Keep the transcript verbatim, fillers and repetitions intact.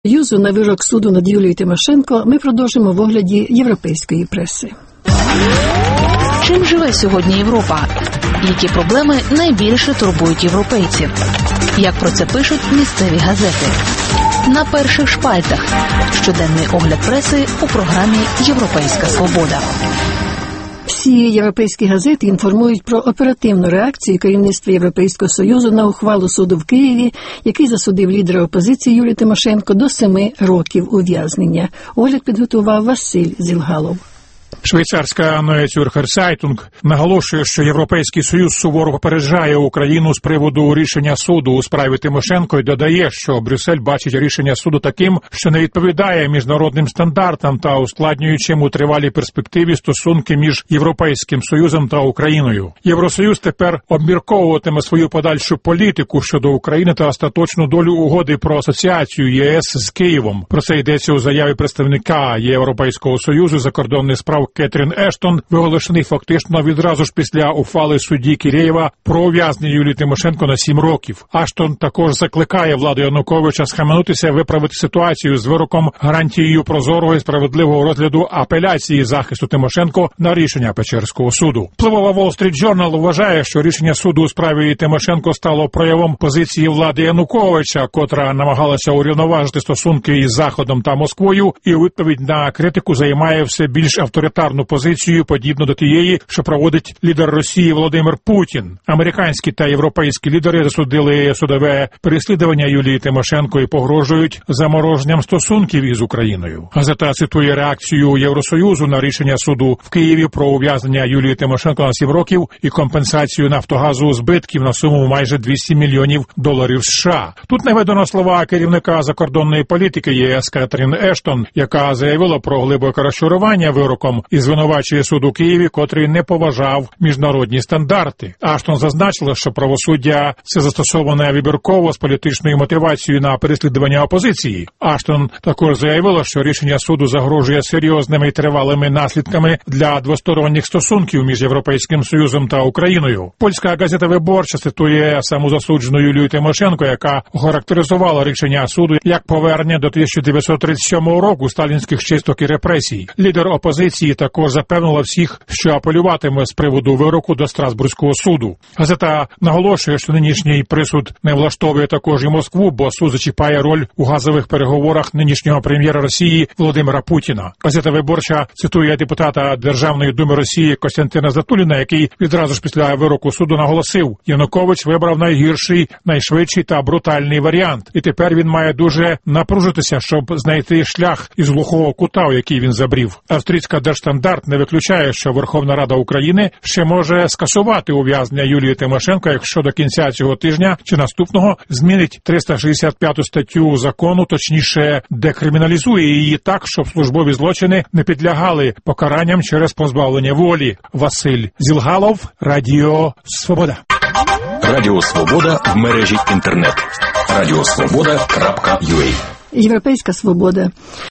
Юзу на вирок суду над Юлією Тимошенко ми продовжимо в огляді європейської преси. Чим живе сьогодні Європа? Які проблеми найбільше турбують європейців? Як про це пишуть місцеві газети? На перших шпальтах. Щоденний огляд преси у програмі «Європейська свобода». Всі європейські газети інформують про оперативну реакцію керівництва Європейського Союзу на ухвалу суду в Києві, який засудив лідера опозиції Юлію Тимошенко до семи років ув'язнення. Огляд підготував Василь Зілгалов. Швейцарська Neue Zürcher Zeitung наголошує, що Європейський Союз суворо попереджає Україну з приводу рішення суду у справі Тимошенко і додає, що Брюссель бачить рішення суду таким, що не відповідає міжнародним стандартам та ускладнюючим у тривалій перспективі стосунки між Європейським Союзом та Україною. Євросоюз тепер обмірковуватиме свою подальшу політику щодо України та остаточну долю угоди про асоціацію ЄС з Києвом. Про це йдеться у заяві представника Європейського Союзу закордонних справ Кетрін Ештон, виголошений фактично відразу ж після ухвали судді Кірєєва про ув'язнення Юлії Тимошенко на сім років. Ештон також закликає владу Януковича схаменутися, виправити ситуацію з вироком, гарантією прозорого і справедливого розгляду апеляції захисту Тимошенко на рішення Печерського суду. Впливова Wall Street Journal вважає, що рішення суду у справі Тимошенко стало проявом позиції влади Януковича, котра намагалася урівноважити стосунки із Заходом та Москвою, і у відповідь на критику займає все більш авторитарну позицію, подібно до тієї, що проводить лідер Росії Володимир Путін. Американські та європейські лідери засудили судове переслідування Юлії Тимошенко і погрожують замороженням стосунків із Україною. Газета цитує реакцію Євросоюзу на рішення суду в Києві про ув'язнення Юлії Тимошенко на сім років і компенсацію Нафтогазу збитків на суму майже двісті мільйонів доларів США. Тут наведено слова керівника закордонної політики ЄС Кетрін Ештон, яка заявила про глибоке розчарування вироком і звинувачує суд у Києві, котрий не поважав міжнародні стандарти. Ештон зазначила, що правосуддя – це застосоване вибірково з політичною мотивацією на переслідування опозиції. Ештон також заявила, що рішення суду загрожує серйозними і тривалими наслідками для двосторонніх стосунків між Європейським Союзом та Україною. Польська газета «Виборча» цитує самозасуджену Юлію Тимошенко, яка охарактеризувала рішення суду як повернення до тисяча дев'ятсот тридцять сьомого року сталінських чисток і репресій. Лідер опозиції також запевнила всіх, що апелюватиме з приводу вироку до Страсбурзького суду. Газета наголошує, що нинішній присуд не влаштовує також і Москву, бо суд зачіпає роль у газових переговорах нинішнього прем'єра Росії Володимира Путіна. Газета «Виборча» цитує депутата Державної думи Росії Костянтина Затуліна, який відразу ж після вироку суду наголосив: Янукович вибрав найгірший, найшвидший та брутальний варіант, і тепер він має дуже напружитися, щоб знайти шлях із глухого кута, у який він забрів. Австрійська Держстандарт не виключає, що Верховна Рада України ще може скасувати ув'язнення Юлії Тимошенко, якщо до кінця цього тижня чи наступного змінить триста шістдесят п'яту статтю закону, точніше декриміналізує її так, щоб службові злочини не підлягали покаранням через позбавлення волі. Василь Зілгалов, Радіо Свобода. Радіо Свобода в мережі інтернет. радіосвобода крапка ю а. Європейська свобода.